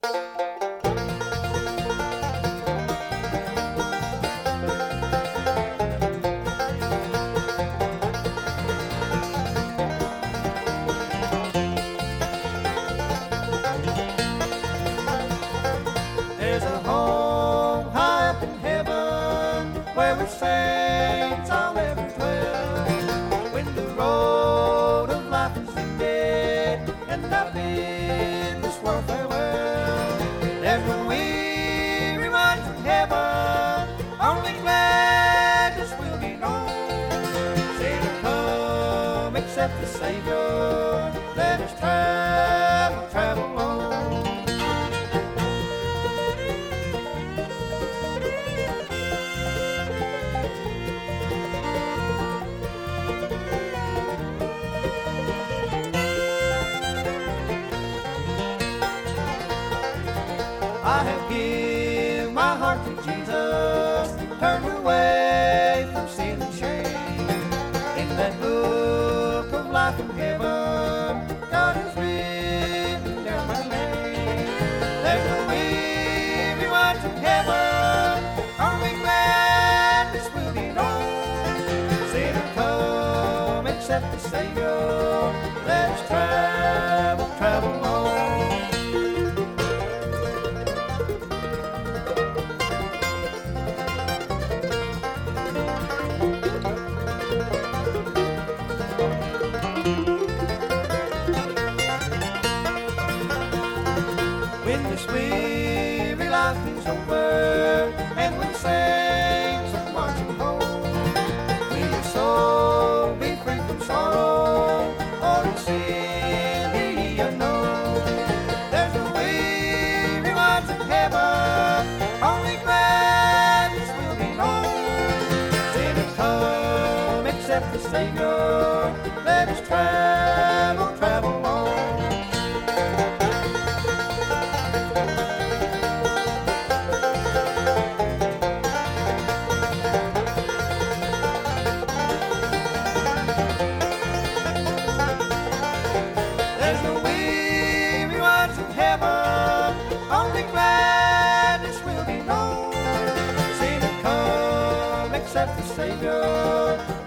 There's a home high up in heaven where we saints all ever dwell. When the road of life is ended and I bid this world farewell, there's no weary ones in heaven, only gladness will be known. Sinner come, accept the Savior, let us travel, travel on. I have given my heart to Jesus, turned away from sin and shame. In that book of life in heaven, God has written down my name. There's no weary ones in heaven, only gladness will be known. Sinner come, accept the Savior, let us travel, travel on. When this weary life is over and when saints are marching home, will your soul be free from sorrow or in sin be unknown? There's no weary ones in heaven, only gladness will be known. Sinner come, accept the Savior, let us travel, travel on. There's no weary ones in heaven, only gladness will be known. Sinner come, accept the Savior,